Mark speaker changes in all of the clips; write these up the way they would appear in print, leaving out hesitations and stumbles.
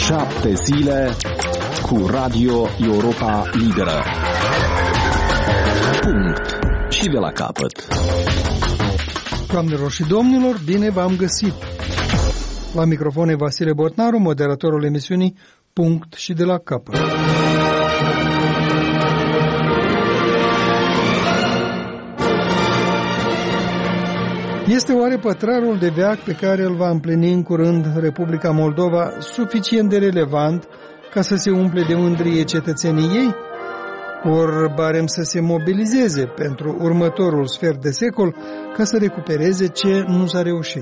Speaker 1: 7 zile cu Radio Europa Liberă. Punct. Și de la capăt.
Speaker 2: Doamnelor și domnilor, bine v-am găsit! La microfon e Vasile Botnaru, moderatorul emisiunii Punct și de la capăt. Este oare pătrarul de veac pe care îl va împlini în curând Republica Moldova suficient de relevant ca să se umple de mândrie cetățenii ei? Ori barem să se mobilizeze pentru următorul sfert de secol ca să recupereze ce nu s-a reușit?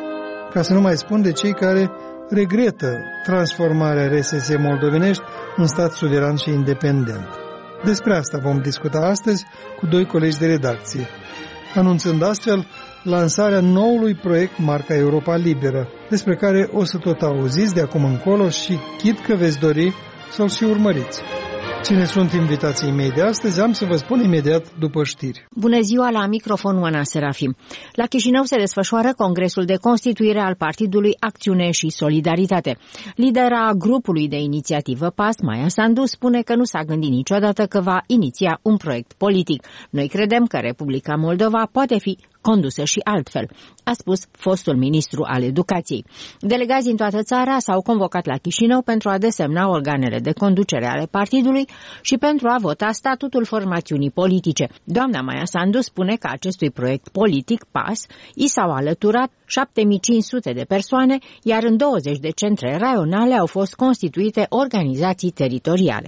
Speaker 2: Ca să nu mai spun de cei care regretă transformarea RSS moldovenești în stat suveran și independent. Despre asta vom discuta astăzi cu doi colegi de redacție, anunțând astfel lansarea noului proiect Marca Europa Liberă, despre care o să tot auziți de acum încolo și chit că veți dori să-l și urmăriți. Cine sunt invitații mei de astăzi, am să vă spun imediat după știri.
Speaker 3: Bună ziua, la microfon Oana Serafim. La Chișinău se desfășoară Congresul de Constituire al Partidului Acțiune și Solidaritate. Lidera grupului de inițiativă PAS, Maia Sandu, spune că nu s-a gândit niciodată că va iniția un proiect politic. Noi credem că Republica Moldova poate fi condusă și altfel, a spus fostul ministru al educației. Delegații în toată țara s-au convocat la Chișinău pentru a desemna organele de conducere ale partidului și pentru a vota statutul formațiunii politice. Doamna Maia Sandu spune că acestui proiect politic, PAS, i s-au alăturat 7500 de persoane, iar în 20 de centre raionale au fost constituite organizații teritoriale.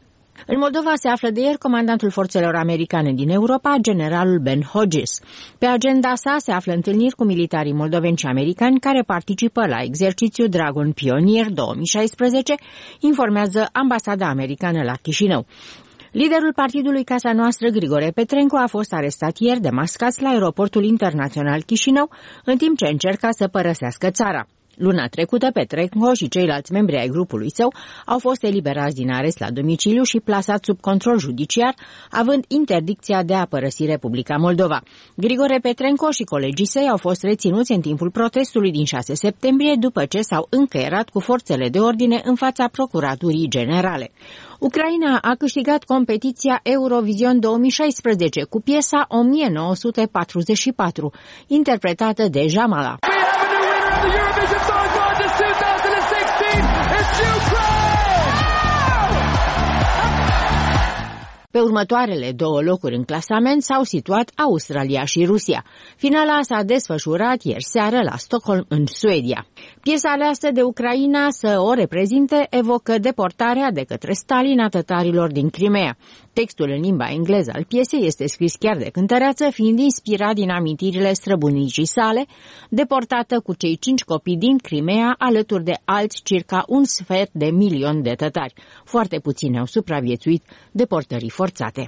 Speaker 3: În Moldova se află de ieri comandantul forțelor americane din Europa, generalul Ben Hodges. Pe agenda sa se află întâlniri cu militarii moldoveni și americani care participă la exercițiul Dragon Pioneer 2016, informează ambasada americană la Chișinău. Liderul partidului Casa Noastră, Grigore Petrenco, a fost arestat ieri de mascați la aeroportul internațional Chișinău, în timp ce încerca să părăsească țara. Luna trecută, Petrenco și ceilalți membri ai grupului său au fost eliberați din arest la domiciliu și plasați sub control judiciar, având interdicția de a părăsi Republica Moldova. Grigore Petrenco și colegii săi au fost reținuți în timpul protestului din 6 septembrie, după ce s-au încăierat cu forțele de ordine în fața Procuraturii Generale. Ucraina a câștigat competiția Eurovision 2016 cu piesa 1944, interpretată de Jamala.
Speaker 4: The Eurovision Song Contest 2016 is Ukraine!
Speaker 3: Pe următoarele două locuri în clasament s-au situat Australia și Rusia. Finala s-a desfășurat ieri seară la Stockholm, în Suedia. Piesa aleasă de Ucraina să o reprezinte evocă deportarea de către Stalin a tătarilor din Crimea. Textul în limba engleză al piesei este scris chiar de cântăreață, fiind inspirat din amintirile străbunicii sale, deportată cu cei 5 copii din Crimea, alături de alți circa 250.000 de tătari. Foarte puțini au supraviețuit deportării forțate.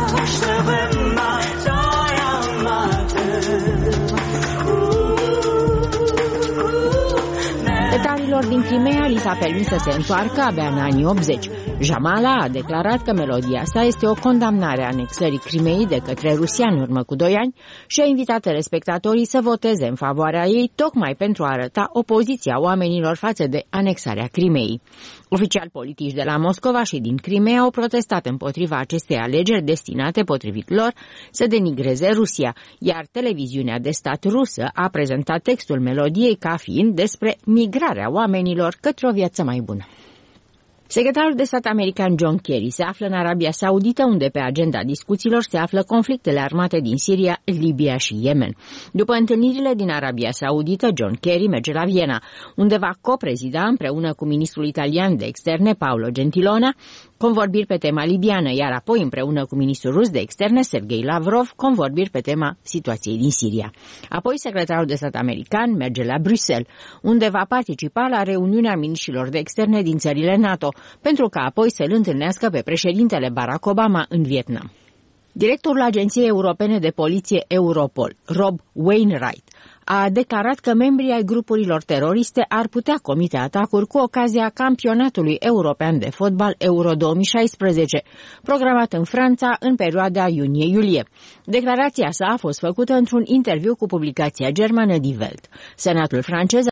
Speaker 3: Tătarilor din Crimea li s-a permis să se întoarcă abia în anii 80. Jamala a declarat că melodia sa este o condamnare a anexării Crimeei de către Rusia în urmă cu 2 ani și a invitat telespectatorii să voteze în favoarea ei, tocmai pentru a arăta opoziția oamenilor față de anexarea Crimeei. Oficiali politici de la Moscova și din Crimea au protestat împotriva acestei alegeri destinate, potrivit lor, să denigreze Rusia, iar televiziunea de stat rusă a prezentat textul melodiei ca fiind despre migrarea oamenilor către o viață mai bună. Secretarul de stat american John Kerry se află în Arabia Saudită, unde pe agenda discuțiilor se află conflictele armate din Siria, Libia și Yemen. După întâlnirile din Arabia Saudită, John Kerry merge la Viena, unde va coprezida împreună cu ministrul italian de externe Paolo Gentiloni convorbiri pe tema libiană, iar apoi împreună cu ministrul rus de externe Sergei Lavrov convorbiri pe tema situației din Siria. Apoi secretarul de stat american merge la Bruxelles, unde va participa la reuniunea miniștrilor de externe din țările NATO, pentru ca apoi să-l întâlnească pe președintele Barack Obama în Vietnam. Directorul Agenției Europene de Poliție Europol, Rob Wainwright, a declarat că membrii ai grupurilor teroriste ar putea comite atacuri cu ocazia campionatului european de fotbal Euro 2016, programat în Franța în perioada iunie-iulie. Declarația sa a fost făcută într-un interviu cu publicația germană Die Welt. Senatul francez